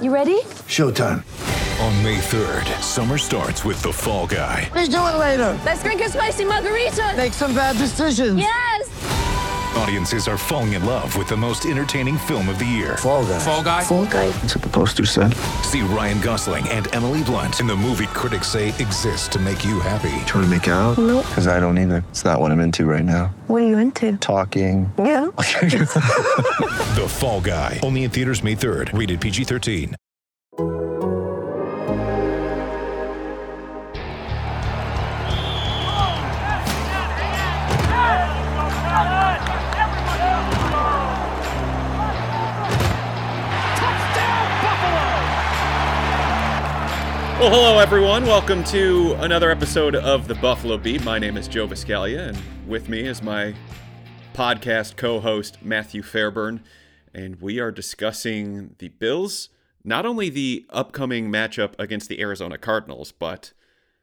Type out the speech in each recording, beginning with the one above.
You ready? Showtime. On May 3rd, summer starts with The Fall Guy. Let's do it later. Let's drink a spicy margarita. Make some bad decisions. Yes! Audiences are falling in love with the most entertaining film of the year. Fall Guy. Fall Guy? Fall Guy. That's what the poster said. See Ryan Gosling and Emily Blunt in the movie critics say exists to make you happy. Trying to make it out? Nope. Because I don't either. It's not what I'm into right now. What are you into? Talking. Yeah. The Fall Guy. Only in theaters May 3rd. Rated PG-13. Well, hello, everyone. Welcome to another episode of the Buffalo Beat. My name is Joe Viscalia, and with me is my podcast co-host, Matthew Fairburn, and we are discussing the Bills, not only the upcoming matchup against the Arizona Cardinals, but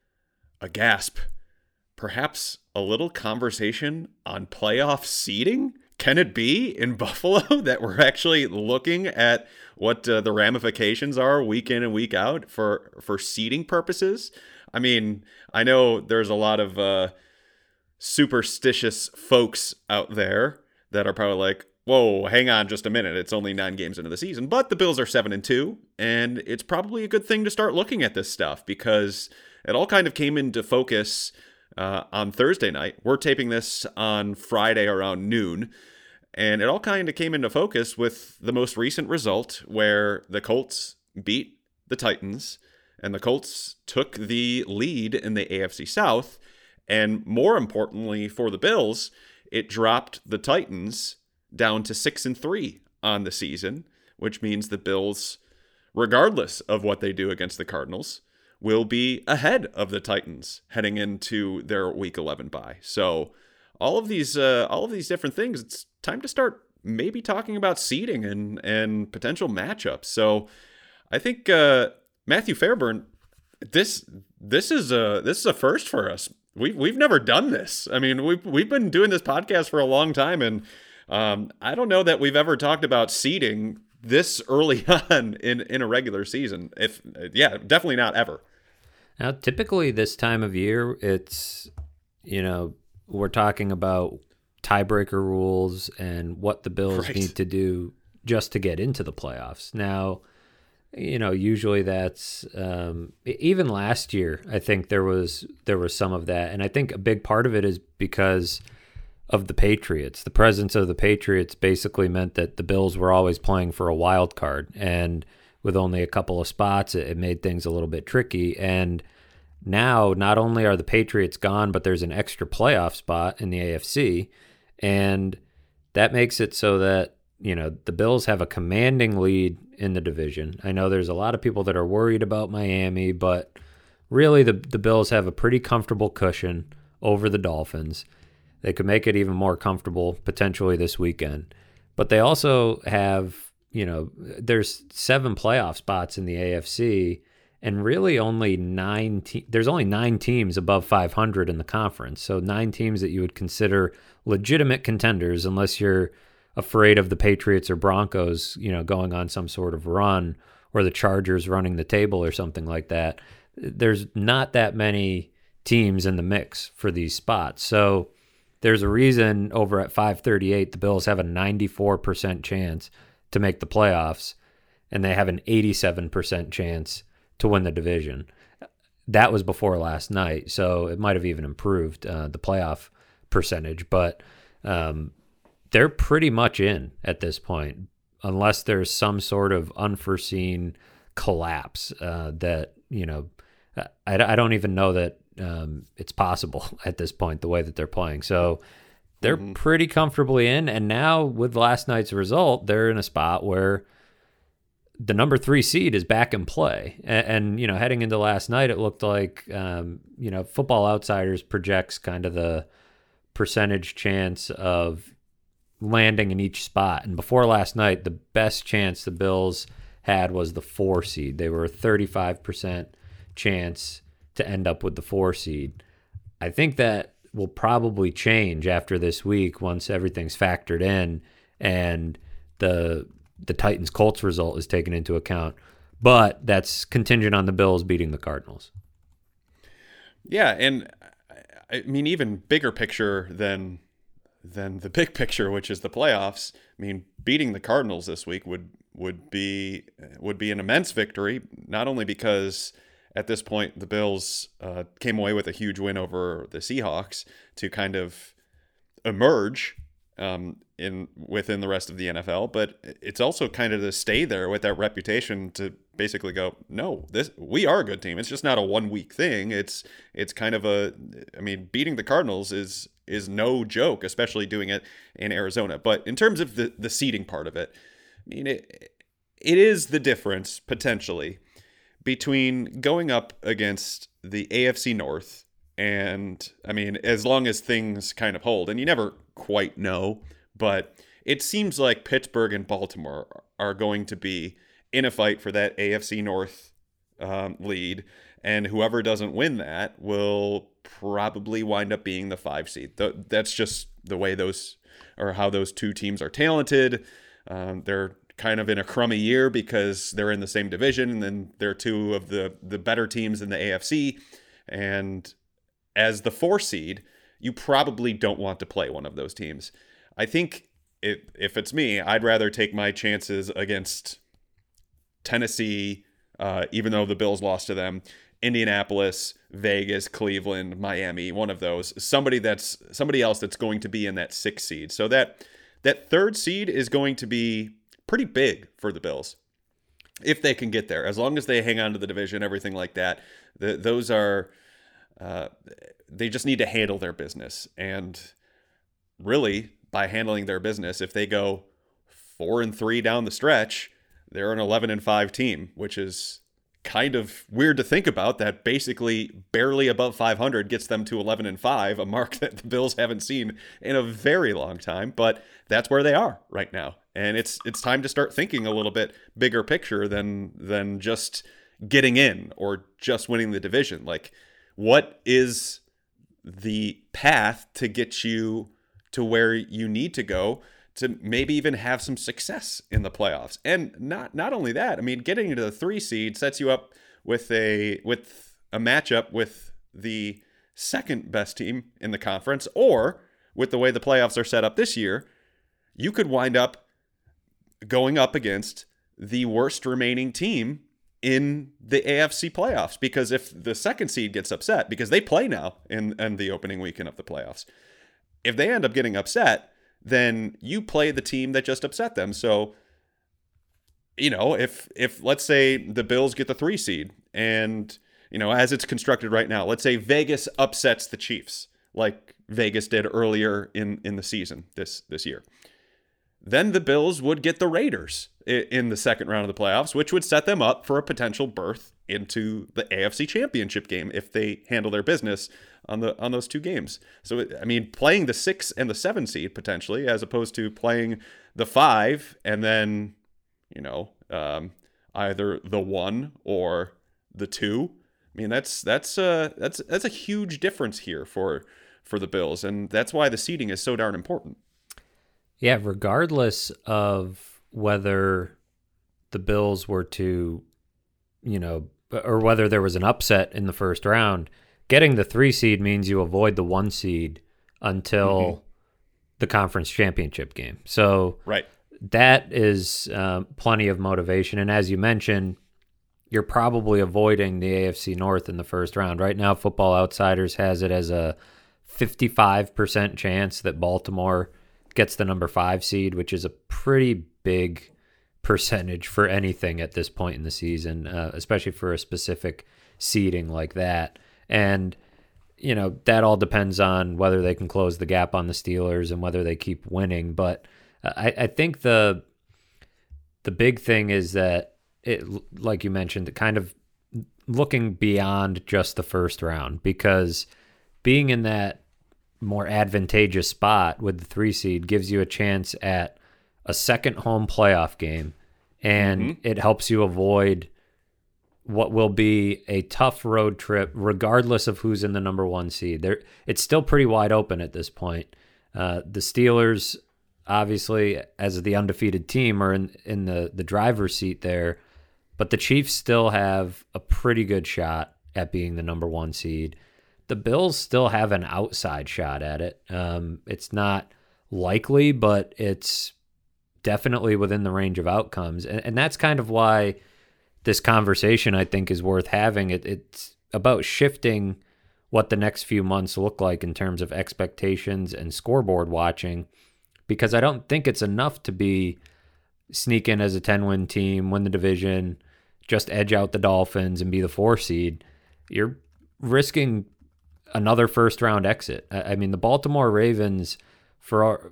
a gasp, perhaps a little conversation on playoff seeding? Can it be in Buffalo that we're actually looking at what the ramifications are week in and week out for seeding purposes? I mean, I know there's a lot of superstitious folks out there that are probably like, whoa, hang on just a minute. It's only 9 games into the season. But the Bills are 7-2, and it's probably a good thing to start looking at this stuff because it all kind of came into focus on Thursday night. We're taping this on Friday around noon. And it all kind of came into focus with the most recent result where the Colts beat the Titans and the Colts took the lead in the AFC South. And more importantly for the Bills, it dropped the Titans down to 6-3 on the season, which means the Bills, regardless of what they do against the Cardinals, will be ahead of the Titans heading into their Week 11 bye. So all of these different things, it's time to start maybe talking about seeding and potential matchups. So I think Matthew Fairburn, this is a first for us. We've never done this. I mean, we've been doing this podcast for a long time, and I don't know that we've ever talked about seeding this early on in a regular season. Definitely not ever. Now, typically this time of year, it's, we're talking about tiebreaker rules and what the Bills need to do just to get into the playoffs. Now, usually that's even last year, I think there was some of that. And I think a big part of it is because of the Patriots. The presence of the Patriots basically meant that the Bills were always playing for a wild card. And with only a couple of spots, it made things a little bit tricky. And now, not only are the Patriots gone, but there's an extra playoff spot in the AFC. And that makes it so that, the Bills have a commanding lead in the division. I know there's a lot of people that are worried about Miami, but really the Bills have a pretty comfortable cushion over the Dolphins. They could make it even more comfortable potentially this weekend. But they also have, there's 7 playoff spots in the AFC, and really only 9 there's only 9 teams above 500 in the conference. So 9 teams that you would consider legitimate contenders, unless you're afraid of the Patriots or Broncos, going on some sort of run, or the Chargers running the table or something like that. There's not that many teams in the mix for these spots. So there's a reason over at 538, the Bills have a 94% chance to make the playoffs, and they have an 87% chance to win the division. That was before last night, so it might have even improved the playoff percentage, but they're pretty much in at this point, unless there's some sort of unforeseen collapse that, I don't even know that it's possible at this point, the way that they're playing. So they're pretty comfortably in, and now with last night's result, they're in a spot where the number 3 seed is back in play. And heading into last night, it looked like, Football Outsiders projects kind of the percentage chance of landing in each spot. And before last night, the best chance the Bills had was the 4 seed. They were a 35% chance to end up with the 4 seed. I think that will probably change after this week once everything's factored in and the Titans-Colts result is taken into account. but that's contingent on the Bills beating the Cardinals. Yeah, and I mean, even bigger picture than the big picture, which is the playoffs. I mean, beating the Cardinals this week would be an immense victory, not only because at this point the Bills came away with a huge win over the Seahawks to kind of emerge within the rest of the NFL, but it's also kind of to stay there with that reputation to basically go, no, we are a good team. It's just not a 1 week thing. It's kind of beating the Cardinals is no joke, especially doing it in Arizona. But in terms of the seeding part of it, I mean, it is the difference potentially between going up against the AFC North and, I mean, as long as things kind of hold, and you never quite know, but it seems like Pittsburgh and Baltimore are going to be in a fight for that AFC North lead, and whoever doesn't win that will probably wind up being the 5 seed. That's just the way how those two teams are talented. They're kind of in a crummy year because they're in the same division, and then they're two of the better teams in the AFC. And as the 4 seed, you probably don't want to play one of those teams. I think if it's me, I'd rather take my chances against Tennessee, even though the Bills lost to them, Indianapolis, Vegas, Cleveland, Miami, one of those, somebody else that's going to be in that 6 seed. So that 3rd seed is going to be pretty big for the Bills if they can get there, as long as they hang on to the division, everything like that. Those are, they just need to handle their business. And really, by handling their business, if they go 4-3 down the stretch, they're an 11-5 team, which is kind of weird to think about. That basically barely above 500 gets them to 11-5, a mark that the Bills haven't seen in a very long time. But that's where they are right now, and it's time to start thinking a little bit bigger picture than just getting in or just winning the division. Like, what is the path to get you to where you need to go to maybe even have some success in the playoffs? And not only that, I mean, getting into the 3 seed sets you up with a matchup with the second best team in the conference, or with the way the playoffs are set up this year, you could wind up going up against the worst remaining team in the AFC playoffs, because if the 2nd seed gets upset, because they play now in the opening weekend of the playoffs, if they end up getting upset, then you play the team that just upset them. So, you know, if let's say the Bills get the 3 seed, and, you know, as it's constructed right now, let's say Vegas upsets the Chiefs like Vegas did earlier in the season this year, then the Bills would get the Raiders in the 2nd round of the playoffs, which would set them up for a potential berth into the AFC Championship game if they handle their business on those 2 games. So, I mean, playing the 6 and the 7 seed potentially, as opposed to playing the 5 and then, you know, either the 1 or the 2. I mean, that's a huge difference here for the Bills, and that's why the seeding is so darn important. Yeah, regardless of whether the Bills were to, you know, or whether there was an upset in the first round, getting the 3 seed means you avoid the 1 seed until the conference championship game. So right, that is plenty of motivation. And as you mentioned, you're probably avoiding the AFC North in the first round. Right now, Football Outsiders has it as a 55% chance that Baltimore gets the number 5 seed, which is a pretty big percentage for anything at this point in the season, especially for a specific seeding like that. And, you know, that all depends on whether they can close the gap on the Steelers and whether they keep winning. But I think the big thing is that, it, like you mentioned, kind of looking beyond just the first round, because being in that more advantageous spot with the 3 seed gives you a chance at a second home playoff game, and it helps you avoid what will be a tough road trip regardless of who's in the number 1 seed. It's still pretty wide open at this point. The Steelers, obviously, as the undefeated team, are in the driver's seat there, but the Chiefs still have a pretty good shot at being the number 1 seed. The Bills still have an outside shot at it. It's not likely, but it's definitely within the range of outcomes. And that's kind of why this conversation, I think, is worth having. It's about shifting what the next few months look like in terms of expectations and scoreboard watching, because I don't think it's enough to sneak in as a 10-win team, win the division, just edge out the Dolphins and be the 4 seed. You're risking another first-round exit. I mean, the Baltimore Ravens, for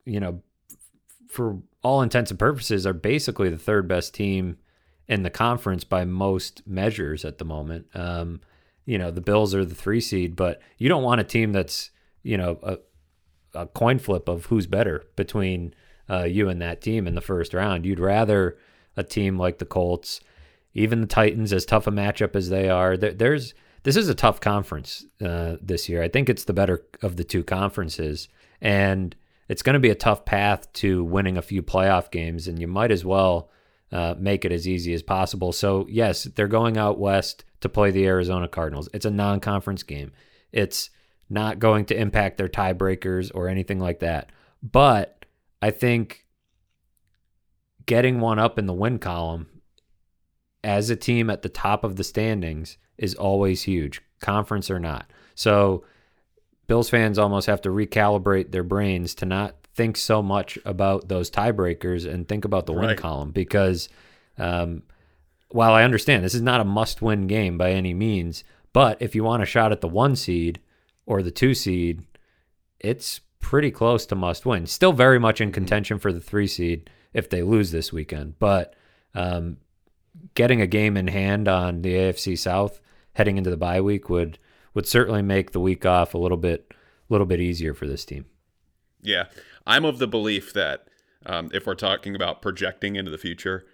all intents and purposes, are basically the 3rd best team in the conference by most measures at the moment. The Bills are the 3 seed, but you don't want a team that's, a coin flip of who's better between you and that team in the first round. You'd rather a team like the Colts, even the Titans, as tough a matchup as they are. This is a tough conference this year. I think it's the better of the 2 conferences, and it's going to be a tough path to winning a few playoff games, and you might as well make it as easy as possible. So, yes, they're going out west to play the Arizona Cardinals. It's a non-conference game. It's not going to impact their tiebreakers or anything like that. But I think getting one up in the win column as a team at the top of the standings is always huge, conference or not. So Bills fans almost have to recalibrate their brains to not think so much about those tiebreakers and think about the win column, because while I understand this is not a must-win game by any means, but if you want a shot at the 1 seed or the 2 seed, it's pretty close to must-win. Still very much in contention for the 3 seed if they lose this weekend, but getting a game in hand on the AFC South heading into the bye week would certainly make the week off a little bit easier for this team. Yeah, I'm of the belief that if we're talking about projecting into the future,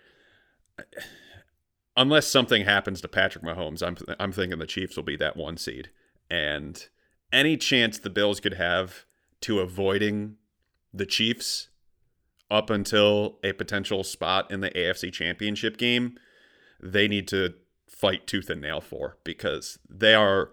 unless something happens to Patrick Mahomes, I'm thinking the Chiefs will be that 1 seed. And any chance the Bills could have to avoiding the Chiefs up until a potential spot in the AFC Championship game, they need to fight tooth and nail for, because they are,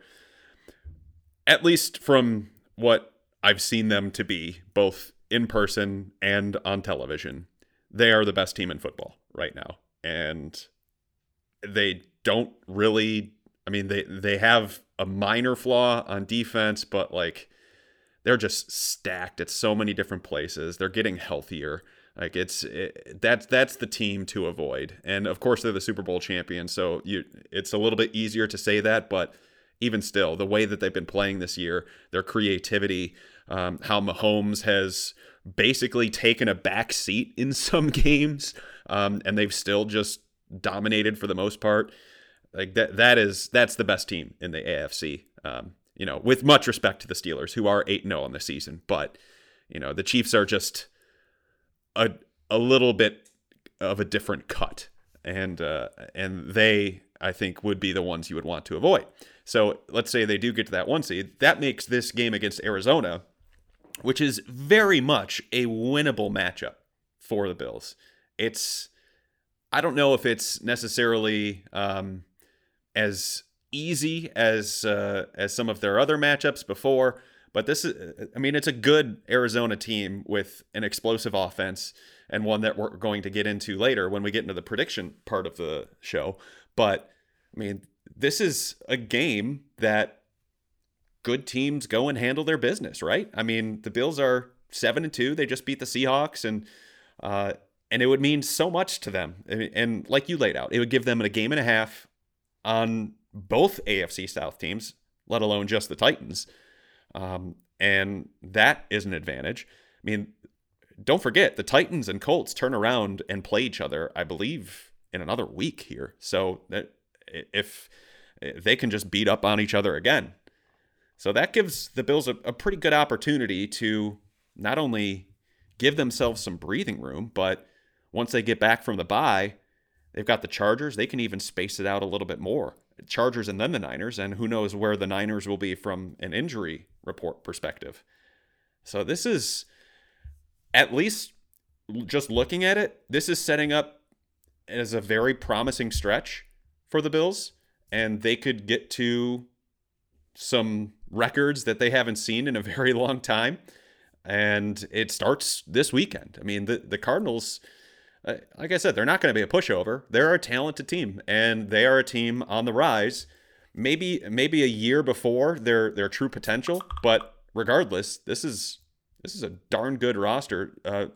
at least from what I've seen them to be, both in person and on television, they are the best team in football right now. And they don't really, they have a minor flaw on defense, but they're just stacked at so many different places. They're getting healthier. That's the team to avoid. And of course they're the Super Bowl champions, so it's a little bit easier to say that, but even still, the way that they've been playing this year, their creativity, how Mahomes has basically taken a back seat in some games, and they've still just dominated for the most part. That's the best team in the AFC. With much respect to the Steelers, who are 8-0 on the season, but the Chiefs are just a little bit of a different cut, and they, I think, would be the ones you would want to avoid. So let's say they do get to that 1 seed. That makes this game against Arizona, which is very much a winnable matchup for the Bills. I don't know if it's necessarily as easy as some of their other matchups before, but it's a good Arizona team with an explosive offense, and one that we're going to get into later when we get into the prediction part of the show. But this is a game that good teams go and handle their business, right? The Bills are 7-2. They just beat the Seahawks, and it would mean so much to them. And like you laid out, it would give them a game and a half on both AFC South teams, let alone just the Titans. And that is an advantage. Don't forget, the Titans and Colts turn around and play each other, I believe, in another week here. So that if they can just beat up on each other again. So that gives the Bills a pretty good opportunity to not only give themselves some breathing room, but once they get back from the bye, they've got the Chargers. They can even space it out a little bit more. Chargers and then the Niners, and who knows where the Niners will be from an injury report perspective. So this is, at least just looking at it, this is setting up as a very promising stretch for the Bills, and they could get to some records that they haven't seen in a very long time. And it starts this weekend. I mean, the Cardinals, like I said, they're not going to be a pushover. They're a talented team, and they are a team on the rise. Maybe a year before their true potential, but regardless, this is a darn good roster.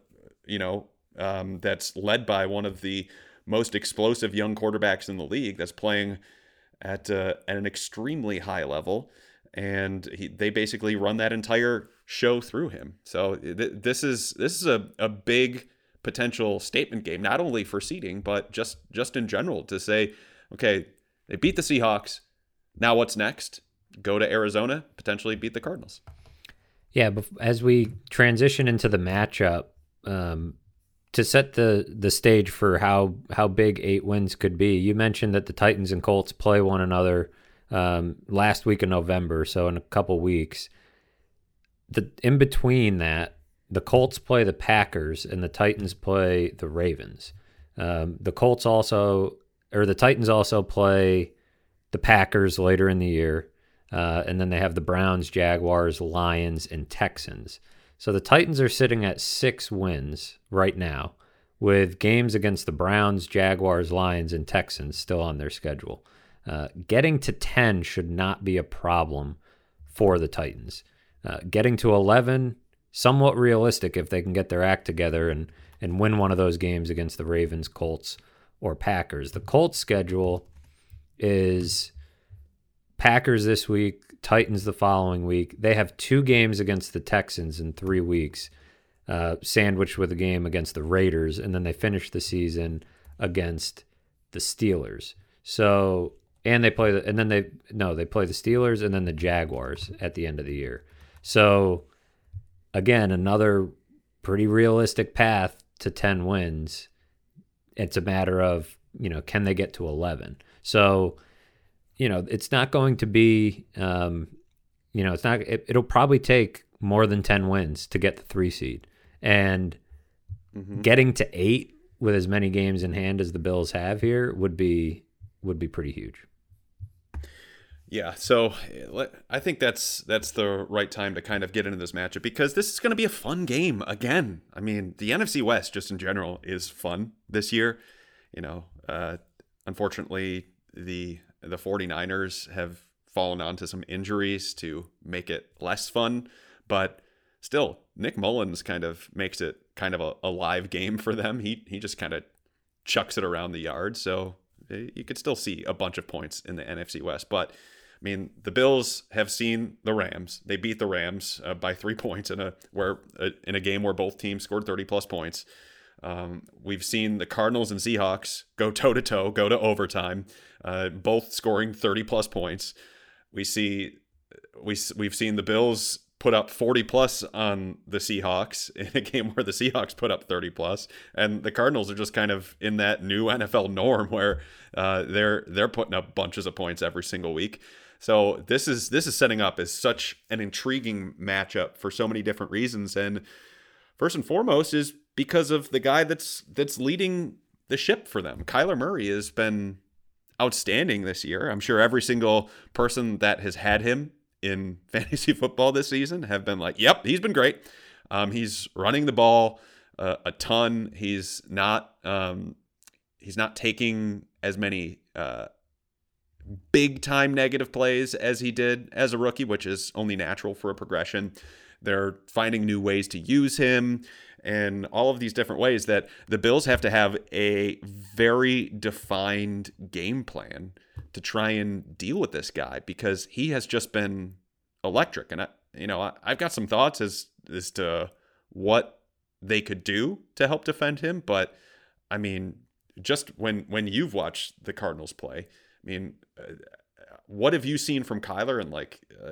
That's led by one of the most explosive young quarterbacks in the league. That's playing at an extremely high level, and they basically run that entire show through him. So this is a big potential statement game, not only for seeding, but just in general, to say, okay, they beat the Seahawks. Now what's next? Go to Arizona, potentially beat the Cardinals. Yeah, but as we transition into the matchup, to set the stage for how big 8 wins could be, you mentioned that the Titans and Colts play one another last week of November, so in a couple weeks. In between that, the Colts play the Packers and the Titans play the Ravens. The Titans also play the Packers later in the year, and then they have the Browns, Jaguars, Lions, and Texans. So the Titans are sitting at 6 wins right now, with games against the Browns, Jaguars, Lions, and Texans still on their schedule. Getting to 10 should not be a problem for the Titans. Getting to 11, somewhat realistic if they can get their act together and win one of those games against the Ravens, Colts, or Packers. The Colts schedule is Packers this week, Titans the following week. They have 2 games against the Texans in 3 weeks, sandwiched with a game against the Raiders, and then they finish the season against the Steelers. So, and they play they play the Steelers and then the Jaguars at the end of the year. So, again, another pretty realistic path to 10 wins. It's a matter of, can they get to 11? So, it's not going to be, it'll probably take more than 10 wins to get the 3 seed. And getting to 8 with as many games in hand as the Bills have here would be pretty huge. Yeah, so I think that's the right time to kind of get into this matchup, because this is going to be a fun game again. I mean, the NFC West just in general is fun this year. Unfortunately, the 49ers have fallen onto some injuries to make it less fun, but still, Nick Mullins kind of makes it kind of a live game for them. He just kind of chucks it around the yard, so you could still see a bunch of points in the NFC West. But I mean, the Bills have seen the Rams. They beat the Rams by 3 points in a game where both teams scored 30-plus points. We've seen the Cardinals and Seahawks go toe-to-toe, go to overtime, both scoring 30-plus points. We've seen the Bills put up 40-plus on the Seahawks in a game where the Seahawks put up 30-plus, and the Cardinals are just kind of in that new NFL norm where they're putting up bunches of points every single week. So this is setting up as such an intriguing matchup for so many different reasons, and first and foremost is because of the guy that's leading the ship for them. Kyler Murray has been outstanding this year. I'm sure every single person that has had him in fantasy football this season have been like, yep, he's been great. He's running the ball a ton. He's not taking as many big time negative plays as he did as a rookie, which is only natural for a progression. They're finding new ways to use him and all of these different ways that the Bills have to have a very defined game plan to try and deal with this guy, because he has just been electric. And I've got some thoughts as to what they could do to help defend him. But I mean, just when you've watched the Cardinals play, I mean, what have you seen from Kyler, and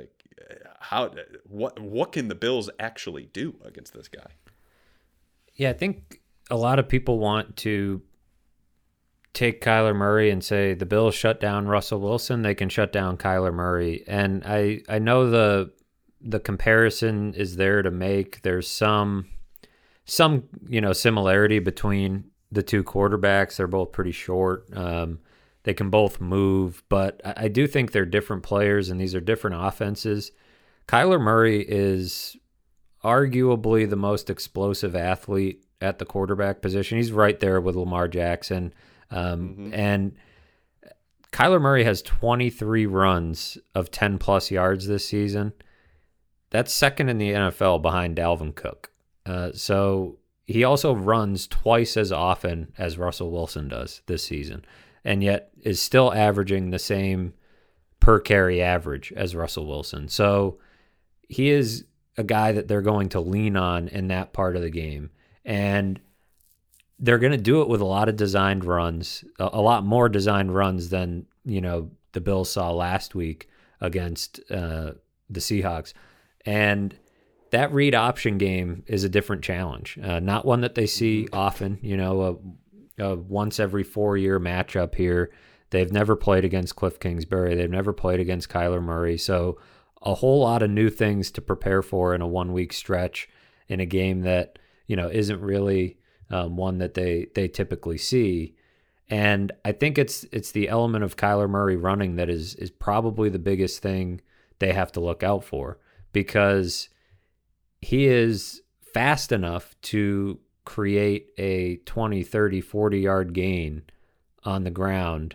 what can the Bills actually do against this guy? Yeah, I think a lot of people want to take Kyler Murray and say the Bills shut down Russell Wilson, they can shut down Kyler Murray. And I know the comparison is there to make. There's some similarity between the two quarterbacks. They're both pretty short. They can both move, but I do think they're different players, and these are different offenses. Kyler Murray is arguably the most explosive athlete at the quarterback position. He's right there with Lamar Jackson. And Kyler Murray has 23 runs of 10-plus yards this season. That's second in the NFL behind Dalvin Cook. So he also runs twice as often as Russell Wilson does this season, and yet is still averaging the same per carry average as Russell Wilson. So he is a guy that they're going to lean on in that part of the game. And they're going to do it with a lot of designed runs, a lot more designed runs than, the Bills saw last week against the Seahawks. And that read option game is a different challenge, not one that they see often, a once every 4-year matchup here. They've never played against Cliff Kingsbury. They've never played against Kyler Murray. So a whole lot of new things to prepare for in a 1-week stretch in a game that, isn't really one that they typically see. And I think it's the element of Kyler Murray running that is probably the biggest thing they have to look out for, because he is fast enough to create a 20, 30, 40-yard gain on the ground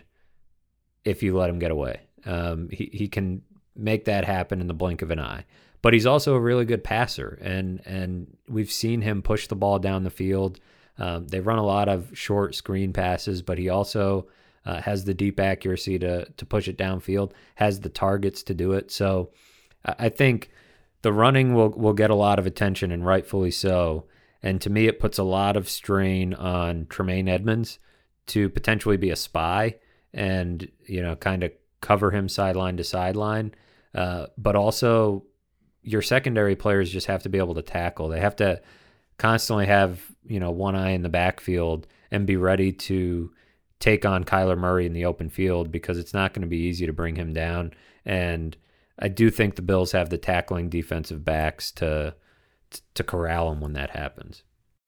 if you let him get away. He can make that happen in the blink of an eye. But he's also a really good passer, and we've seen him push the ball down the field. They run a lot of short screen passes, but he also has the deep accuracy to push it downfield, has the targets to do it. So I think the running will get a lot of attention, and rightfully so. And to me, it puts a lot of strain on Tremaine Edmonds to potentially be a spy and, kind of cover him sideline to sideline. But also your secondary players just have to be able to tackle. They have to constantly have, one eye in the backfield and be ready to take on Kyler Murray in the open field, because it's not going to be easy to bring him down. And I do think the Bills have the tackling defensive backs to corral him when that happens.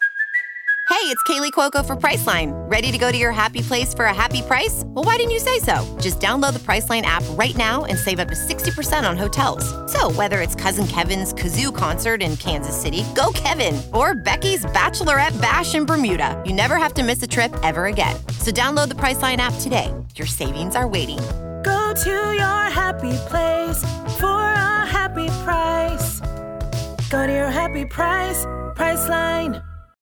Hey, it's Kaylee Cuoco for Priceline. Ready to go to your happy place for a happy price? Well, why didn't you say so? Just download the Priceline app right now and save up to 60% on hotels. So whether it's Cousin Kevin's Kazoo Concert in Kansas City, go Kevin, or Becky's Bachelorette Bash in Bermuda, you never have to miss a trip ever again. So download the Priceline app today. Your savings are waiting. Go to your happy place for a happy price. Go to your happy price, Priceline.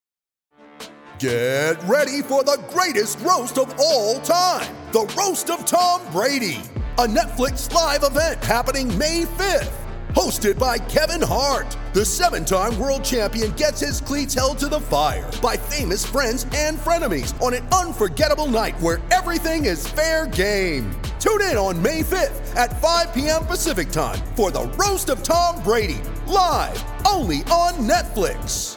Get ready for the greatest roast of all time, the Roast of Tom Brady, a Netflix live event happening May 5th. Hosted by Kevin Hart, the 7-time world champion gets his cleats held to the fire by famous friends and frenemies on an unforgettable night where everything is fair game. Tune in on May 5th at 5 p.m. Pacific time for the Roast of Tom Brady, live only on Netflix.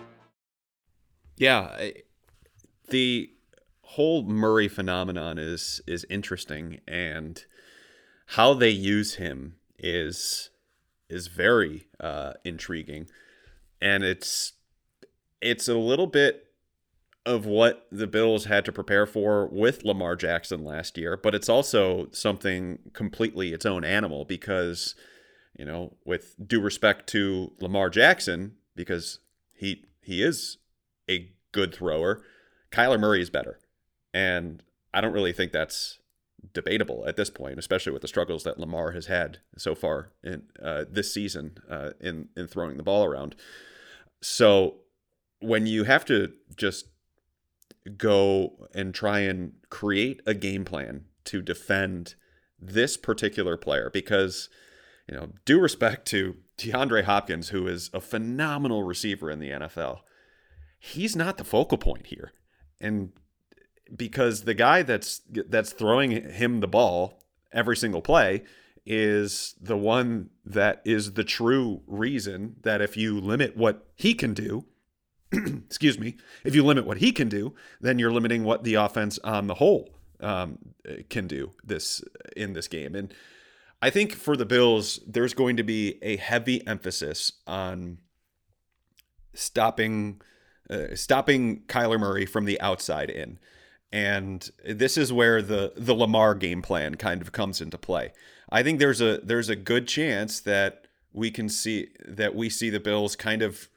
Yeah, the whole Murray phenomenon is interesting, and how they use him is very intriguing, and it's a little bit of what the Bills had to prepare for with Lamar Jackson last year, but it's also something completely its own animal, because with due respect to Lamar Jackson, because he is a good thrower, Kyler Murray is better. And I don't really think that's debatable at this point, especially with the struggles that Lamar has had so far in this season in throwing the ball around. So when you have to just go and try and create a game plan to defend this particular player, because, due respect to DeAndre Hopkins, who is a phenomenal receiver in the NFL, he's not the focal point here. And because the guy that's throwing him the ball every single play is the one that is the true reason that if you limit what he can do, if you limit what he can do, then you're limiting what the offense on the whole can do in this game. And I think for the Bills, there's going to be a heavy emphasis on stopping stopping Kyler Murray from the outside in. And this is where the Lamar game plan kind of comes into play. I think there's a good chance that we see the Bills kind of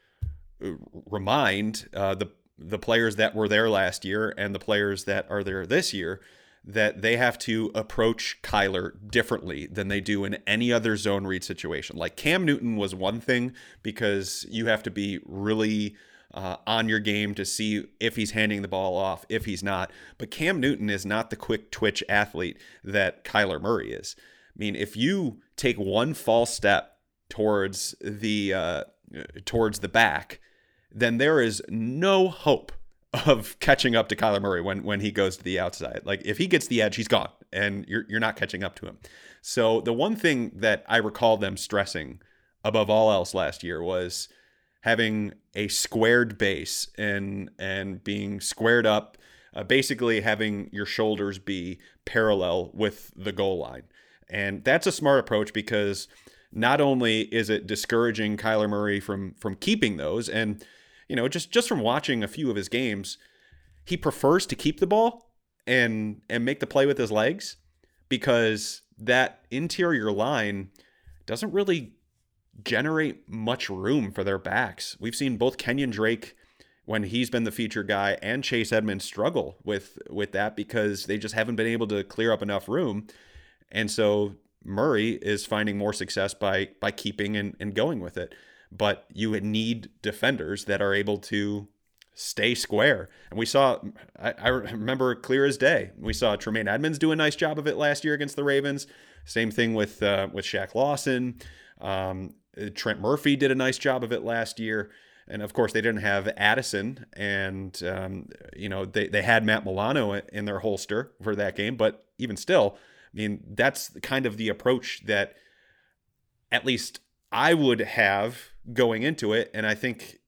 remind the players that were there last year and the players that are there this year that they have to approach Kyler differently than they do in any other zone read situation. Like Cam Newton was one thing because you have to be really on your game to see if he's handing the ball off, if he's not. But Cam Newton is not the quick twitch athlete that Kyler Murray is. I mean, if you take one false step towards the back, then there is no hope of catching up to Kyler Murray when he goes to the outside. Like if he gets the edge, he's gone, and you're not catching up to him. So the one thing that I recall them stressing above all else last year was having a squared base and being squared up, basically having your shoulders be parallel with the goal line. And that's a smart approach because not only is it discouraging Kyler Murray from keeping those, and just from watching a few of his games, he prefers to keep the ball and make the play with his legs because that interior line doesn't really generate much room for their backs. We've seen both Kenyon Drake, when he's been the feature guy, and Chase Edmonds struggle with that because they just haven't been able to clear up enough room. And so Murray is finding more success by keeping and going with it. But you need defenders that are able to stay square. And we saw, I remember clear as day, we saw Tremaine Edmonds do a nice job of it last year against the Ravens. Same thing with Shaq Lawson. Trent Murphy did a nice job of it last year. And of course, they didn't have Addison, and they had Matt Milano in their holster for that game. But even still, I mean, that's kind of the approach that at least I would have going into it. And I think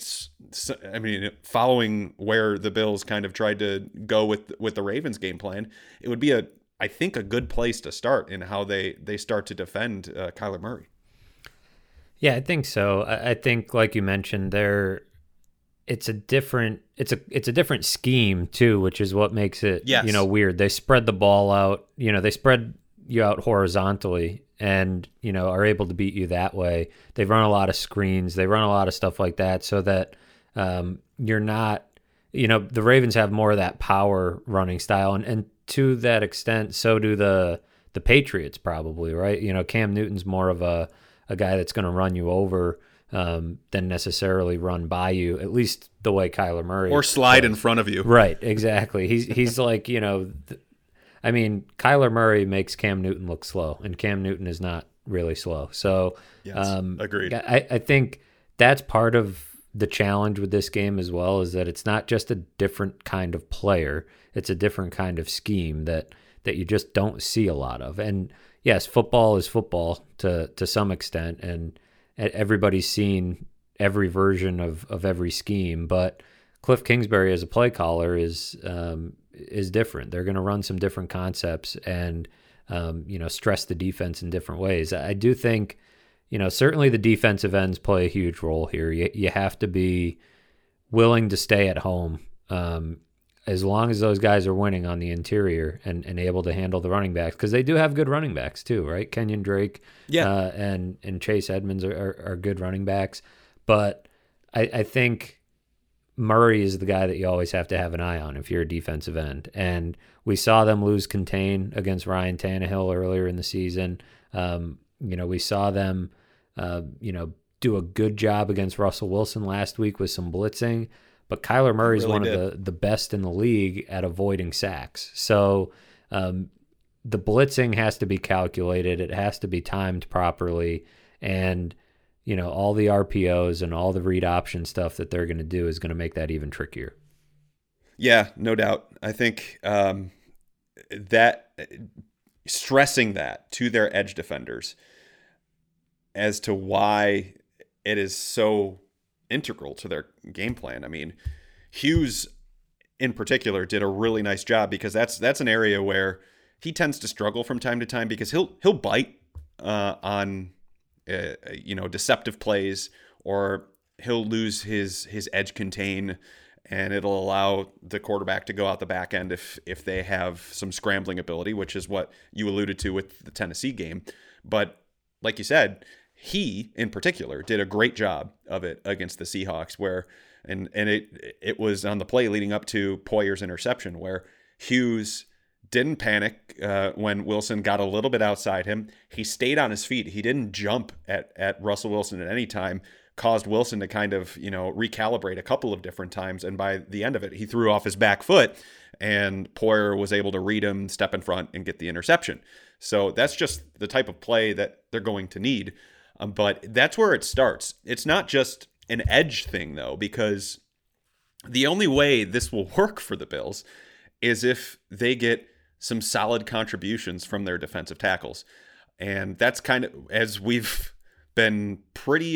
following where the Bills kind of tried to go with the Ravens game plan, it would be I think a good place to start in how they start to defend Kyler Murray. Yeah, I think so. I think, like you mentioned, it's a different scheme too, which is what makes it weird. They spread the ball out. They spread you out horizontally, and are able to beat you that way. They run a lot of screens. They run a lot of stuff like that, so that you're not. The Ravens have more of that power running style, and to that extent, so do the Patriots probably, right? Cam Newton's more of a guy that's going to run you over than necessarily run by you, at least the way Kyler Murray or slide plays. in front of you. Right, exactly. He's like, Kyler Murray makes Cam Newton look slow, and Cam Newton is not really slow. So, yes, agreed. I think that's part of the challenge with this game as well, is that it's not just a different kind of player, it's a different kind of scheme that you just don't see a lot of. And yes, football is football to some extent, and everybody's seen every version of every scheme. But Cliff Kingsbury as a play caller is different. They're going to run some different concepts and stress the defense in different ways. I do think certainly the defensive ends play a huge role here. You have to be willing to stay at home. As long as those guys are winning on the interior and able to handle the running backs, because they do have good running backs too, right? Kenyon Drake and Chase Edmonds are good running backs. But I think Murray is the guy that you always have to have an eye on if you're a defensive end. And we saw them lose contain against Ryan Tannehill earlier in the season. We saw them do a good job against Russell Wilson last week with some blitzing. But Kyler Murray is one of the best in the league at avoiding sacks. So the blitzing has to be calculated. It has to be timed properly. And, all the RPOs and all the read option stuff that they're going to do is going to make that even trickier. Yeah, no doubt. I think that stressing that to their edge defenders as to why it is so integral to their game plan. I mean, Hughes in particular did a really nice job because that's an area where he tends to struggle from time to time because he'll bite on deceptive plays, or he'll lose his edge contain, and it'll allow the quarterback to go out the back end if they have some scrambling ability, which is what you alluded to with the Tennessee game. But like you said, he in particular did a great job of it against the Seahawks, where and it was on the play leading up to Poyer's interception where Hughes didn't panic when Wilson got a little bit outside him. He stayed on his feet. He didn't jump at Russell Wilson at any time, caused Wilson to kind of, recalibrate a couple of different times. And by the end of it, he threw off his back foot, and Poyer was able to read him, step in front, and get the interception. So that's just the type of play that they're going to need. But that's where it starts. It's not just an edge thing, though, because the only way this will work for the Bills is if they get some solid contributions from their defensive tackles. And that's kind of, as we've been pretty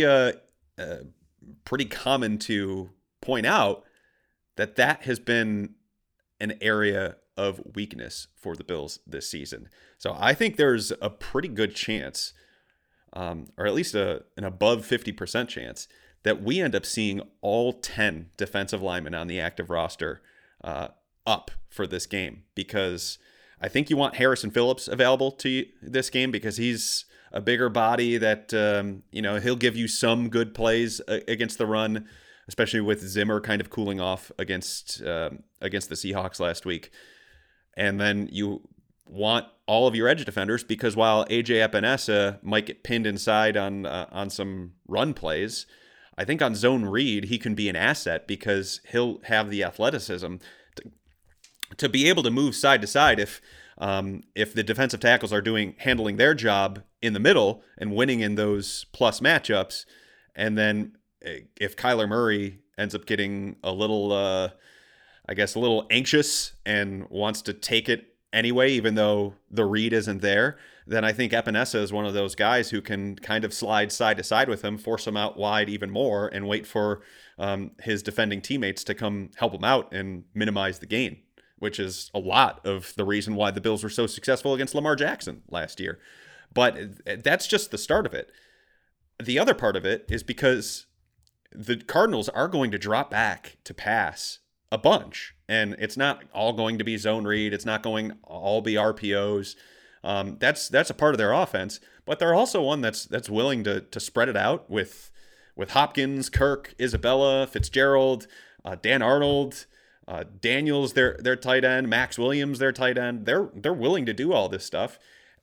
common to point out, that has been an area of weakness for the Bills this season. So I think there's a pretty good chance, or at least an above 50% chance, that we end up seeing all 10 defensive linemen on the active roster up for this game, because I think you want Harrison Phillips available to this game because he's a bigger body that, he'll give you some good plays against the run, especially with Zimmer kind of cooling off against the Seahawks last week. And then you want all of your edge defenders, because while AJ Epinesa might get pinned inside on some run plays, I think on zone read, he can be an asset because he'll have the athleticism to be able to move side to side if the defensive tackles are handling their job in the middle and winning in those plus matchups. And then if Kyler Murray ends up getting a little anxious and wants to take it anyway, even though the read isn't there, then I think Epinesa is one of those guys who can kind of slide side to side with him, force him out wide even more, and wait for his defending teammates to come help him out and minimize the gain, which is a lot of the reason why the Bills were so successful against Lamar Jackson last year. But that's just the start of it. The other part of it is because the Cardinals are going to drop back to pass a bunch, and it's not all going to be zone read. It's not going to all be RPOs. That's a part of their offense, but they're also one that's willing to spread it out with Hopkins, Kirk, Isabella, Fitzgerald, Dan Arnold, Daniels, their tight end, Max Williams, their tight end. They're willing to do all this stuff,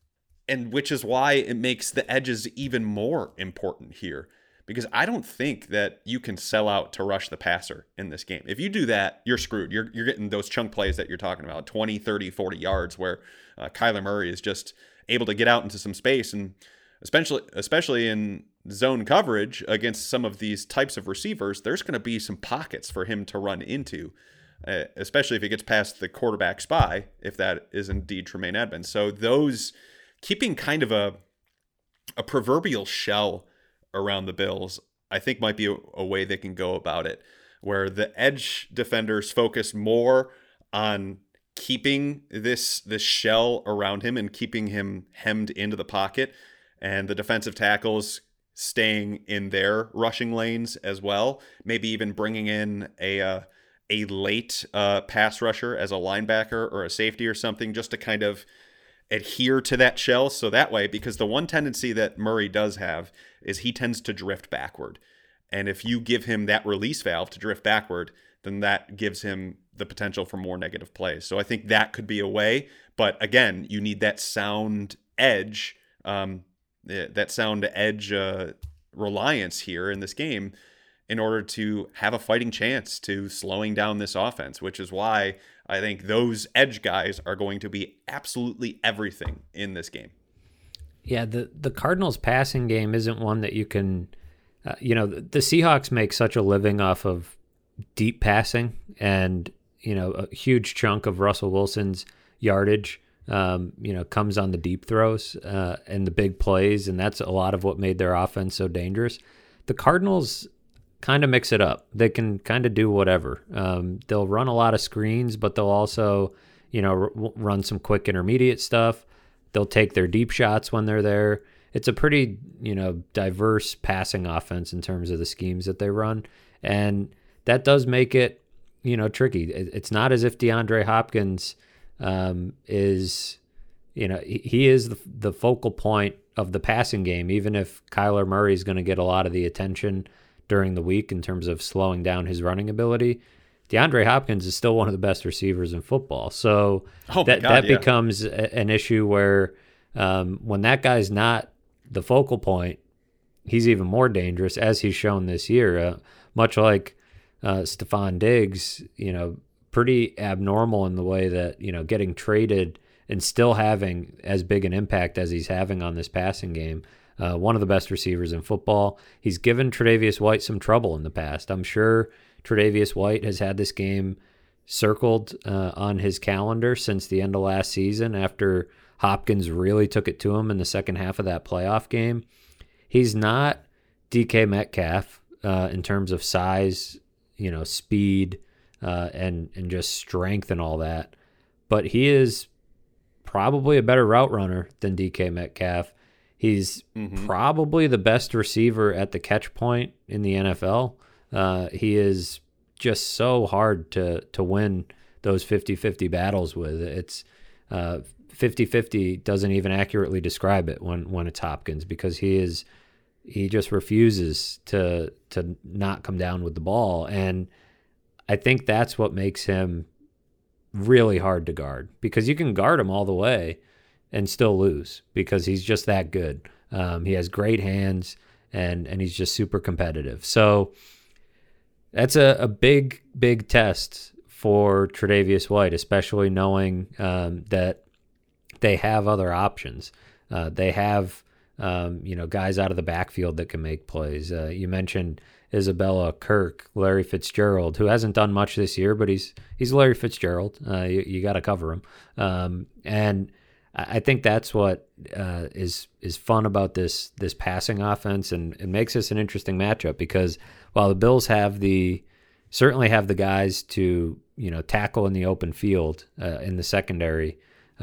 and which is why it makes the edges even more important here. Because I don't think that you can sell out to rush the passer in this game. If you do that, you're screwed. You're getting those chunk plays that you're talking about, 20, 30, 40 yards, where Kyler Murray is just able to get out into some space. And especially in zone coverage against some of these types of receivers, there's going to be some pockets for him to run into, especially if he gets past the quarterback spy, if that is indeed Tremaine Edmonds. So those keeping kind of a proverbial shell around the Bills, I think might be a way they can go about it, where the edge defenders focus more on keeping this shell around him and keeping him hemmed into the pocket, and the defensive tackles staying in their rushing lanes as well, maybe even bringing in a late pass rusher as a linebacker or a safety or something, just to kind of adhere to that shell. So that way, because the one tendency that Murray does have is he tends to drift backward. And if you give him that release valve to drift backward, then that gives him the potential for more negative plays. So I think that could be a way. But again, you need that sound edge, reliance here in this game in order to have a fighting chance to slowing down this offense, which is why I think those edge guys are going to be absolutely everything in this game. Yeah, the Cardinals passing game isn't one that you can, the Seahawks make such a living off of deep passing, and, a huge chunk of Russell Wilson's yardage, comes on the deep throws and the big plays, and that's a lot of what made their offense so dangerous. The Cardinals kind of mix it up. They can kind of do whatever. They'll run a lot of screens, but they'll also, run some quick intermediate stuff. They'll take their deep shots when they're there, it's a pretty, diverse passing offense in terms of the schemes that they run. And that does make it, tricky. It's not as if DeAndre Hopkins is, he is the focal point of the passing game, even if Kyler Murray is going to get a lot of the attention during the week in terms of slowing down his running ability. DeAndre Hopkins is still one of the best receivers in football. So that becomes an issue where when that guy's not the focal point, he's even more dangerous, as he's shown this year. Much like Stephon Diggs, pretty abnormal in the way that, getting traded and still having as big an impact as he's having on this passing game. One of the best receivers in football. He's given Tre'Davious White some trouble in the past. I'm sure Tre'Davious White has had this game circled on his calendar since the end of last season after Hopkins really took it to him in the second half of that playoff game. He's not DK Metcalf in terms of size, speed, and just strength and all that. But he is probably a better route runner than DK Metcalf. He's probably the best receiver at the catch point in the NFL. He is just so hard to win those 50-50 battles with. It's 50-50 doesn't even accurately describe it when it's Hopkins, because he just refuses to not come down with the ball. And I think that's what makes him really hard to guard, because you can guard him all the way and still lose because he's just that good. He has great hands and he's just super competitive. So that's a big, big test for Tre'Davious White, especially knowing that they have other options. They have guys out of the backfield that can make plays. You mentioned Isabella, Kirk, Larry Fitzgerald, who hasn't done much this year, but he's Larry Fitzgerald. You got to cover him. And I think that's what is fun about this passing offense, and it makes this an interesting matchup, because while the Bills certainly have the guys to tackle in the open field in the secondary,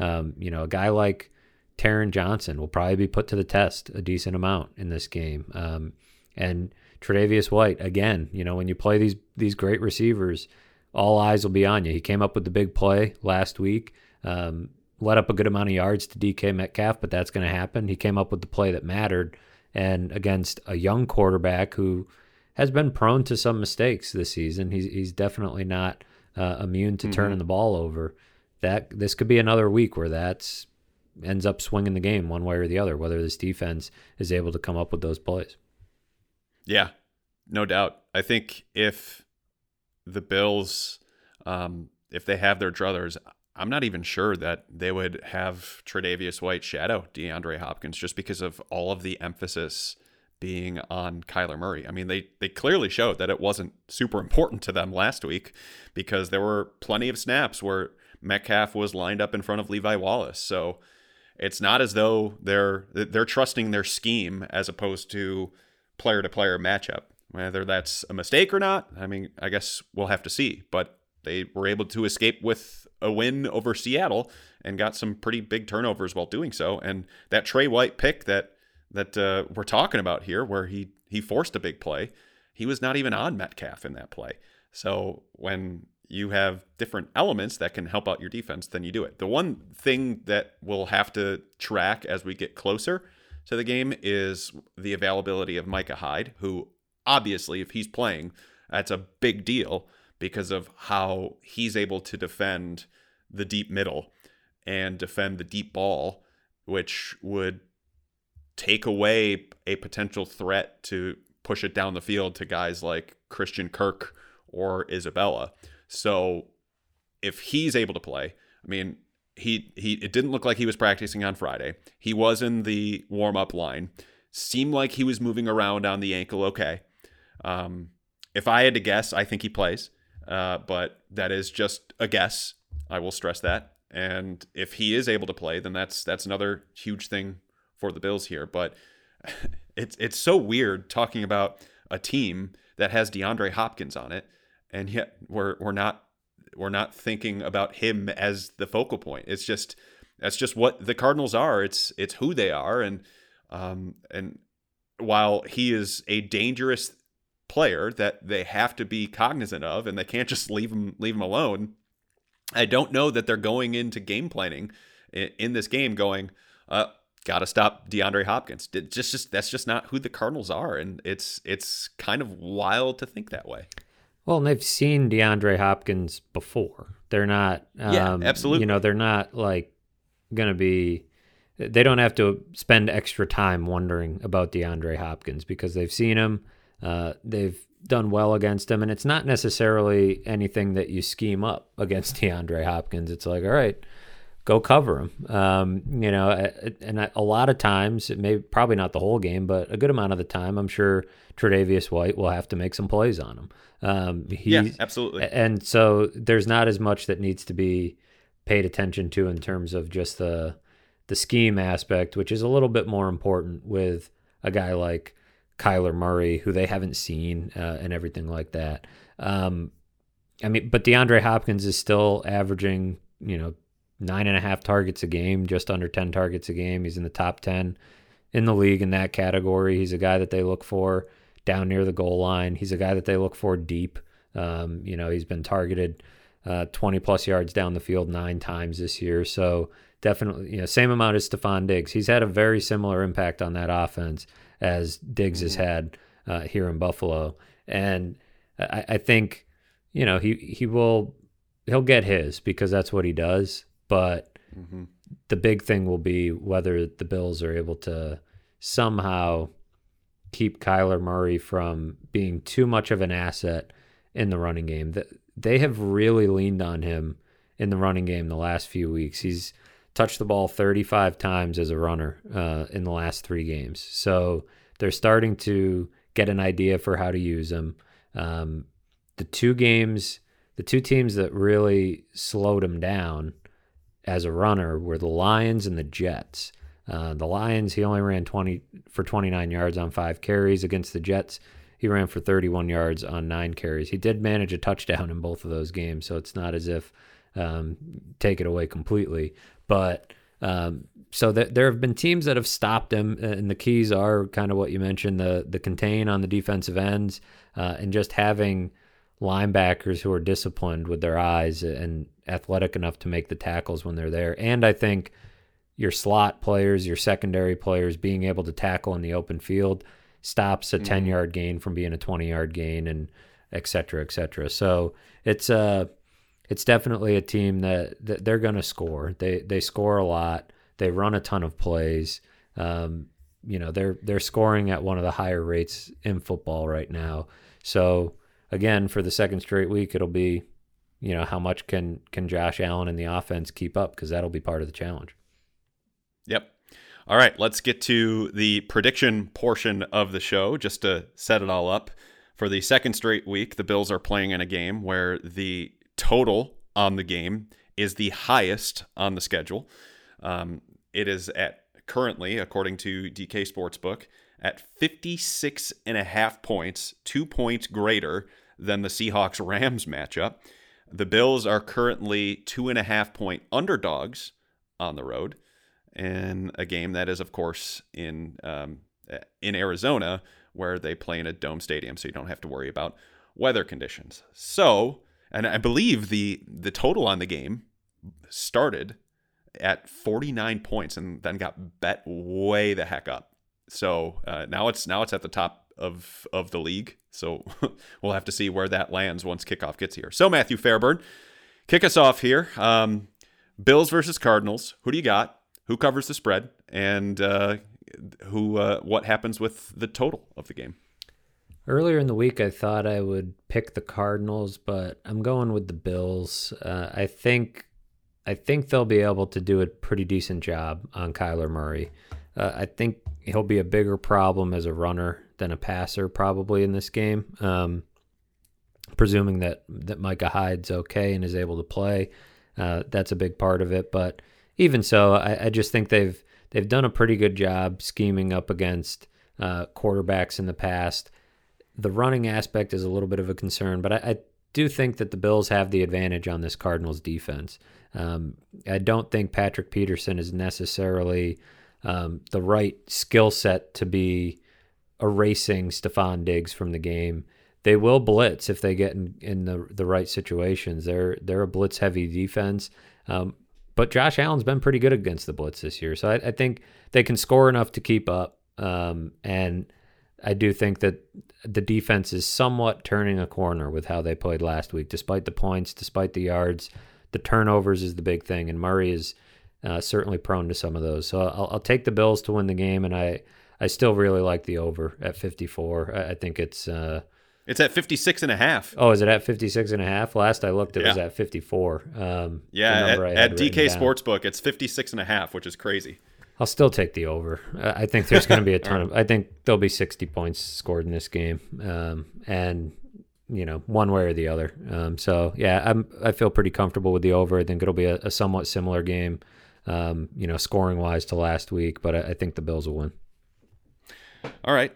a guy like Taron Johnson will probably be put to the test a decent amount in this game. And Tre'Davious White, again, when you play these great receivers, all eyes will be on you. He came up with the big play last week. Let up a good amount of yards to DK Metcalf, but that's going to happen. He came up with the play that mattered, and against a young quarterback who has been prone to some mistakes this season. He's definitely not immune to turning the ball over. This could be another week where that ends up swinging the game one way or the other, whether this defense is able to come up with those plays. Yeah, no doubt. I think if the Bills, if they have their druthers, I'm not even sure that they would have Tre'Davious White shadow DeAndre Hopkins, just because of all of the emphasis being on Kyler Murray. I mean, they clearly showed that it wasn't super important to them last week, because there were plenty of snaps where Metcalf was lined up in front of Levi Wallace. So it's not as though they're trusting their scheme as opposed to player-to-player matchup. Whether that's a mistake or not, I mean, I guess we'll have to see. But they were able to escape with a win over Seattle and got some pretty big turnovers while doing so. And that Trey White pick that we're talking about here, where he forced a big play, he was not even on Metcalf in that play. So when you have different elements that can help out your defense, then you do it. The one thing that we'll have to track as we get closer to the game is the availability of Micah Hyde, who obviously, if he's playing, that's a big deal because of how he's able to defend the deep middle and defend the deep ball, which would take away a potential threat to push it down the field to guys like Christian Kirk or Isabella. So if he's able to play, I mean, it didn't look like he was practicing on Friday. He was in the warm-up line. Seemed like he was moving around on the ankle okay. If I had to guess, I think he plays. But that is just a guess. I will stress that. And if he is able to play, then that's another huge thing for the Bills here. But it's so weird talking about a team that has DeAndre Hopkins on it, and yet we're not thinking about him as the focal point. That's just what the Cardinals are. It's who they are, and And while he is a dangerous player that they have to be cognizant of, and they can't just leave him alone, I don't know that they're going into game planning in this game going, got to stop DeAndre Hopkins. That's just not who the Cardinals are, and it's kind of wild to think that way. Well, and they've seen DeAndre Hopkins before. They're not, absolutely. They're not like going to be. They don't have to spend extra time wondering about DeAndre Hopkins because they've seen him. They've done well against him, and it's not necessarily anything that you scheme up against DeAndre Hopkins. It's like, all right, go cover him. And a lot of times, probably not the whole game, but a good amount of the time, I'm sure Tre'Davious White will have to make some plays on him. Absolutely. And so there's not as much that needs to be paid attention to in terms of just the scheme aspect, which is a little bit more important with a guy like Kyler Murray, who they haven't seen and everything like that. But DeAndre Hopkins is still averaging, 9.5 targets a game, just under 10 targets a game. He's in the top 10 in the league in that category. He's a guy that they look for down near the goal line. He's a guy that they look for deep. He's been targeted 20 plus yards down the field 9 times this year. So definitely, same amount as Stephon Diggs. He's had a very similar impact on that offense as Diggs has had here in Buffalo. And I think, he'll get his because that's what he does. But the big thing will be whether the Bills are able to somehow keep Kyler Murray from being too much of an asset in the running game. They have really leaned on him in the running game the last few weeks. He's touched the ball 35 times as a runner in the last 3 games. So they're starting to get an idea for how to use him. The two teams that really slowed him down as a runner were the Lions and the Jets. The Lions, he only ran 29 yards on 5 carries. Against the Jets, he ran for 31 yards on 9 carries. He did manage a touchdown in both of those games, so it's not as if take it away completely. But so there have been teams that have stopped him, and the keys are kind of what you mentioned, the contain on the defensive ends, and just having linebackers who are disciplined with their eyes and athletic enough to make the tackles when they're there. And I think your slot players, your secondary players being able to tackle in the open field stops a 10-yard gain from being a 20-yard gain, and et cetera, et cetera. So it's definitely a team that they're going to score. They score a lot. They run a ton of plays. They're scoring at one of the higher rates in football right now. So again, for the second straight week, it'll be, how much can Josh Allen and the offense keep up, because that'll be part of the challenge. Yep. All right, let's get to the prediction portion of the show just to set it all up. For the second straight week, the Bills are playing in a game where the total on the game is the highest on the schedule. It is at currently, according to DK Sportsbook, at 56.5 points, 2 points greater than the Seahawks-Rams matchup. The Bills are currently 2.5 point underdogs on the road, in a game that is, of course, in Arizona, where they play in a dome stadium, so you don't have to worry about weather conditions. So, and I believe the total on the game started at 49 points and then got bet way the heck up. So now it's at the top of the league. So we'll have to see where that lands once kickoff gets here. So Matthew Fairburn, kick us off here. Bills versus Cardinals. Who do you got? Who covers the spread? And what happens with the total of the game? Earlier in the week, I thought I would pick the Cardinals, but I'm going with the Bills. I think they'll be able to do a pretty decent job on Kyler Murray. I think he'll be a bigger problem as a runner than a passer probably in this game, presuming that Micah Hyde's okay and is able to play. That's a big part of it. But even so, I just think they've done a pretty good job scheming up against quarterbacks in the past. The running aspect is a little bit of a concern, but I do think that the Bills have the advantage on this Cardinals defense. I don't think Patrick Peterson is necessarily the right skill set to be erasing Stephon Diggs from the game. They will blitz if they get in the right situations. They're a blitz-heavy defense. But Josh Allen's been pretty good against the blitz this year. So I think they can score enough to keep up. And I do think that the defense is somewhat turning a corner with how they played last week, despite the points, despite the yards. The turnovers is the big thing, and Murray is certainly prone to some of those. So I'll take the Bills to win the game, and I still really like the over at 54. I think it's at 56.5. Oh, is it at 56.5? Last I looked, it was at 54. At DK Sportsbook, it's 56.5, which is crazy. I'll still take the over. I think there's going to be a ton of. I think there'll be 60 points scored in this game, and one way or the other. So yeah, I feel pretty comfortable with the over. I think it'll be a somewhat similar game, scoring wise to last week, but I think the Bills will win. All right.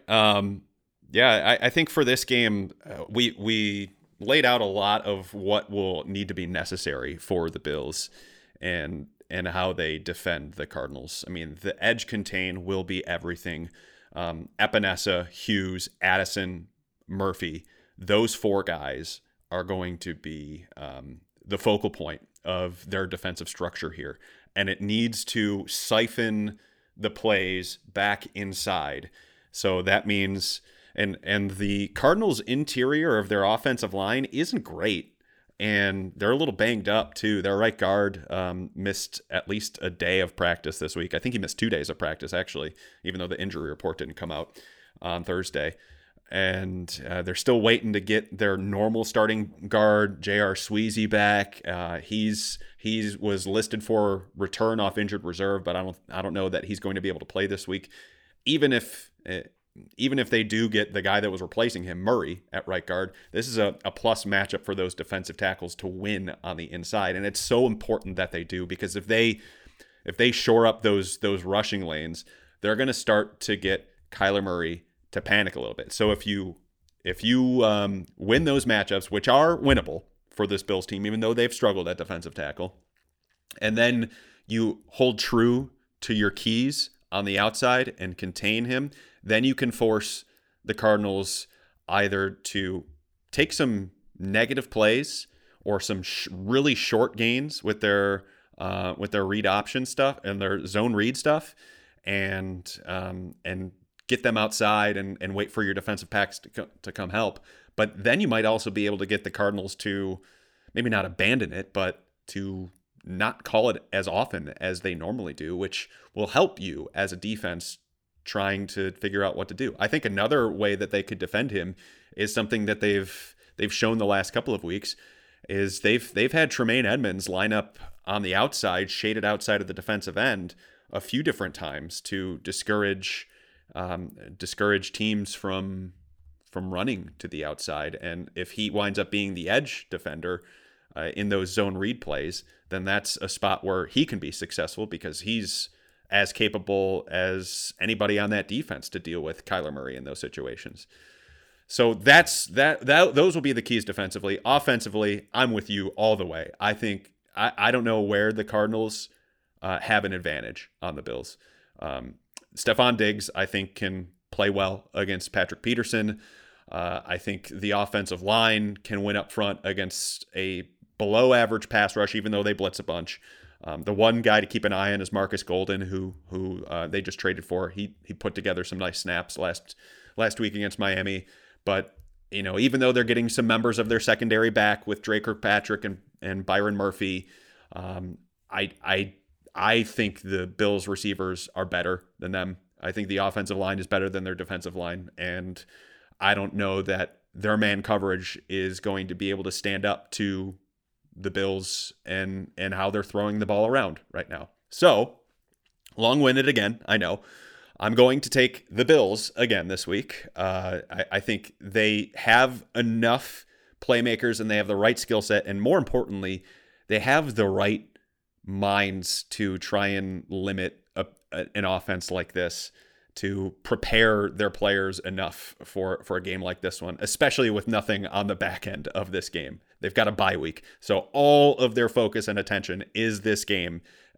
I think for this game, we laid out a lot of what will need to be necessary for the Bills and how they defend the Cardinals. I mean, the edge contain will be everything. Epinesa, Hughes, Addison, Murphy, those four guys are going to be the focal point of their defensive structure here. And it needs to siphon the plays back inside. So that means... And the Cardinals' interior of their offensive line isn't great, and they're a little banged up too. Their right guard missed at least a day of practice this week. I think he missed 2 days of practice, actually, even though the injury report didn't come out on Thursday. And they're still waiting to get their normal starting guard, J.R. Sweezy, back. He was listed for return off injured reserve, but I don't know that he's going to be able to play this week, even if they do get the guy that was replacing him, Murray, at right guard. This is a plus matchup for those defensive tackles to win on the inside. And it's so important that they do, because if they shore up those rushing lanes, they're going to start to get Kyler Murray to panic a little bit. So if you win those matchups, which are winnable for this Bills team, even though they've struggled at defensive tackle, and then you hold true to your keys on the outside and contain him, then you can force the Cardinals either to take some negative plays or some really short gains with their read option stuff and their zone read stuff, and get them outside and wait for your defensive packs to come help. But then you might also be able to get the Cardinals to maybe not abandon it, but to not call it as often as they normally do, which will help you as a defense trying to figure out what to do. I think another way that they could defend him is something that they've shown the last couple of weeks, is they've had Tremaine Edmunds line up on the outside, shaded outside of the defensive end, a few different times to discourage teams from running to the outside. And if he winds up being the edge defender in those zone read plays, then that's a spot where he can be successful, because he's as capable as anybody on that defense to deal with Kyler Murray in those situations. So those will be the keys defensively. Offensively, I'm with you all the way. I think I don't know where the Cardinals have an advantage on the Bills. Stephon Diggs, I think, can play well against Patrick Peterson. I think the offensive line can win up front against a below average pass rush, even though they blitz a bunch. The one guy to keep an eye on is Marcus Golden, who they just traded for. He put together some nice snaps last week against Miami. But even though they're getting some members of their secondary back with Drake Kirkpatrick and Byron Murphy, I think the Bills receivers are better than them. I think the offensive line is better than their defensive line, and I don't know that their man coverage is going to be able to stand up to the Bills and how they're throwing the ball around right now. So, long-winded again, I know. I'm going to take the Bills again this week. I think they have enough playmakers and they have the right skill set, and more importantly, they have the right minds to try and limit an offense like this, to prepare their players enough for a game like this one, especially with nothing on the back end of this game. They've got a bye week, so all of their focus and attention is this game,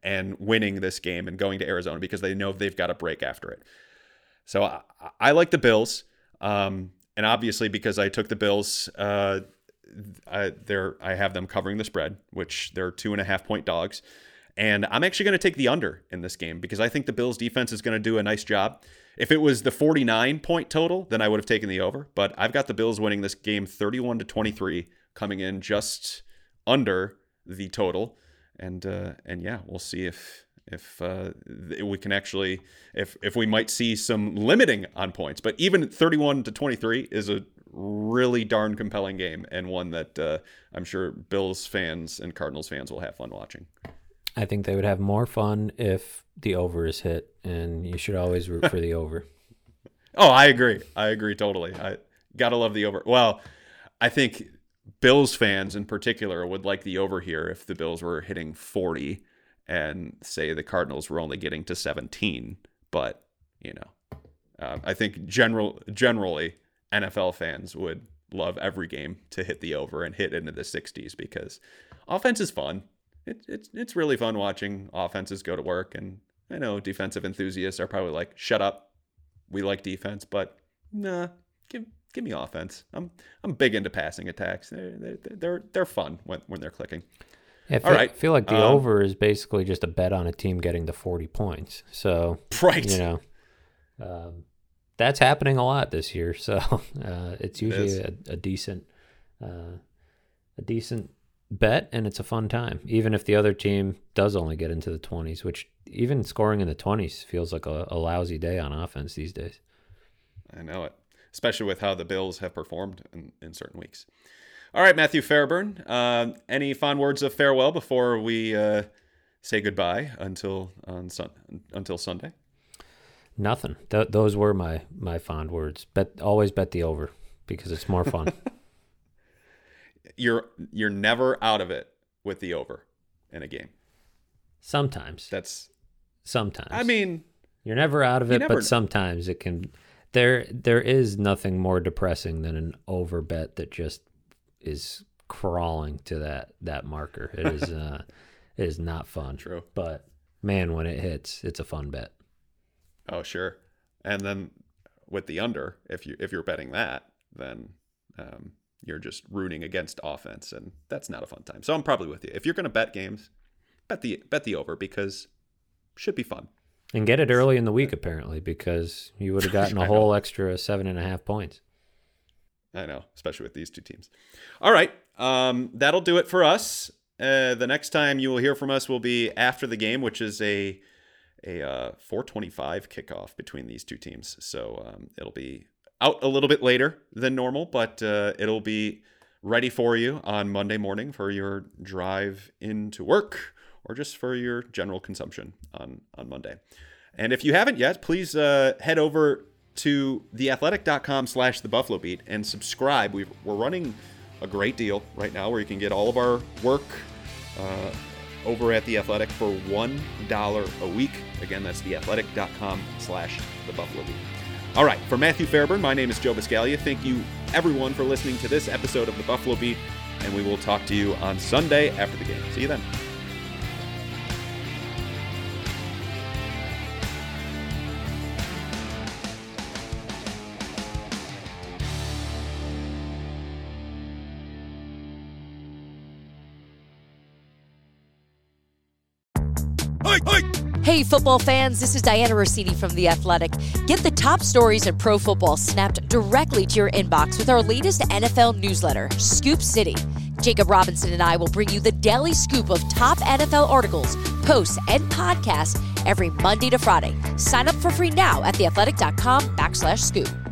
and winning this game and going to Arizona because they know they've got a break after it. So I like the Bills. And obviously because I took the Bills, I have them covering the spread, which they're 2.5-point dogs. And I'm actually going to take the under in this game because I think the Bills defense is going to do a nice job. If it was the 49-point total, then I would have taken the over. But I've got the Bills winning this game 31-23, coming in just under the total. And yeah, we'll see if we can actually, if we might see some limiting on points. But even 31-23 is a really darn compelling game, and one that I'm sure Bills fans and Cardinals fans will have fun watching. I think they would have more fun if the over is hit, and you should always root for the over. Oh, I agree totally. I gotta love the over. Well, I think Bills fans in particular would like the over here if the Bills were hitting 40 and say the Cardinals were only getting to 17. But, I think generally NFL fans would love every game to hit the over and hit into the 60s because offense is fun. It's really fun watching offenses go to work. And I know defensive enthusiasts are probably like, shut up. We like defense, but nah, give me offense. I'm big into passing attacks. They're fun when they're clicking. Yeah, I feel like the over is basically just a bet on a team getting to 40 points. So, right. That's happening a lot this year. So it's usually a decent bet, and it's a fun time, even if the other team does only get into the 20s, which even scoring in the 20s feels like a lousy day on offense these days. I know it, especially with how the Bills have performed in certain weeks. All right, Matthew Fairburn, any fond words of farewell before we say goodbye until Sunday? Nothing. Those were my fond words. Always bet the over because it's more fun. You're never out of it with the over in a game. Sometimes. Sometimes. I mean, you're never out of it, but sometimes it can. There is nothing more depressing than an over bet that just is crawling to that marker. It is it is not fun. True. But man, when it hits, it's a fun bet. Oh, sure. And then with the under, if you're betting that, then you're just rooting against offense, and that's not a fun time. So I'm probably with you. If you're going to bet games, bet the over because it should be fun. And get it early in the week, apparently, because you would have gotten a whole extra 7.5 points. I know, especially with these two teams. All right, that'll do it for us. The next time you will hear from us will be after the game, which is a 4:25 kickoff between these two teams. So it'll be out a little bit later than normal, but it'll be ready for you on Monday morning for your drive into work or just for your general consumption on Monday. And if you haven't yet, please head over to theathletic.com/thebuffalobeat and subscribe. We're running a great deal right now where you can get all of our work over at The Athletic for $1 a week. Again, that's theathletic.com/thebuffalobeat. All right, for Matthew Fairburn, my name is Joe Biscaglia. Thank you, everyone, for listening to this episode of The Buffalo Beat, and we will talk to you on Sunday after the game. See you then. Hey, football fans, this is Diana Rossini from The Athletic. Get the top stories in pro football snapped directly to your inbox with our latest NFL newsletter, Scoop City. Jacob Robinson and I will bring you the daily scoop of top NFL articles, posts, and podcasts every Monday to Friday. Sign up for free now at theathletic.com/scoop.